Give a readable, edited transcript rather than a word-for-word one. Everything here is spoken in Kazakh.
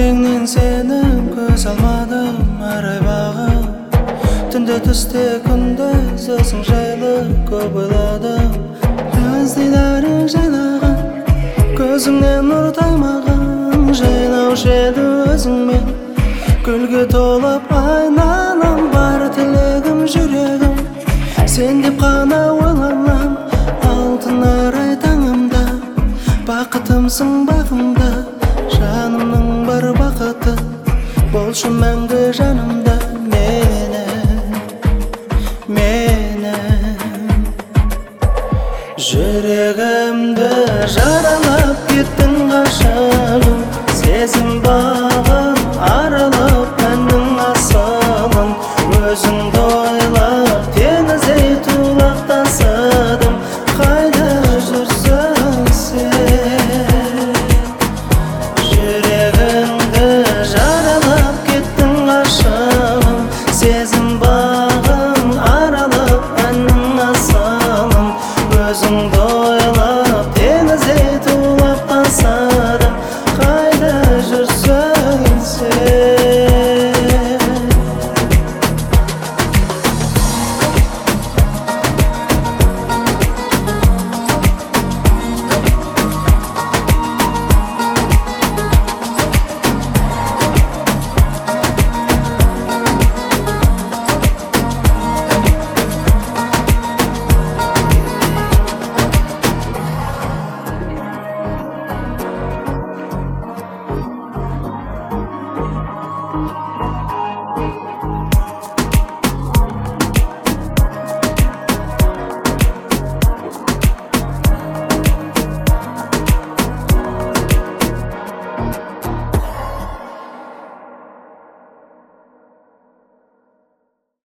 өлеңнен сені көз алмадым арай бағып, түнде түсте күндіз өзің жайлы көп ойладым. Көздейлерің жайлаған, көзіңнен нұр таймаған, жайнаушы еді өзіңмен гүлге толып айналам. Бар тілегім жүрегім сен деп қана ойланам. Алтын арай таңымда бақытымсың бағымда, жанымның бар бақыты болшы мәңгі жанымда. Менің жүрегімді жаралап кеттің ғашығым, сезім бағым аралап әннің асылын. Өзіңді ойлап теңіздей тулап тасыдым, қайда жүрсің сен? Жүрегімді жаралап кеттің ғашығым, сезім бағым аралап әннің асылын. Өзіңді ойлап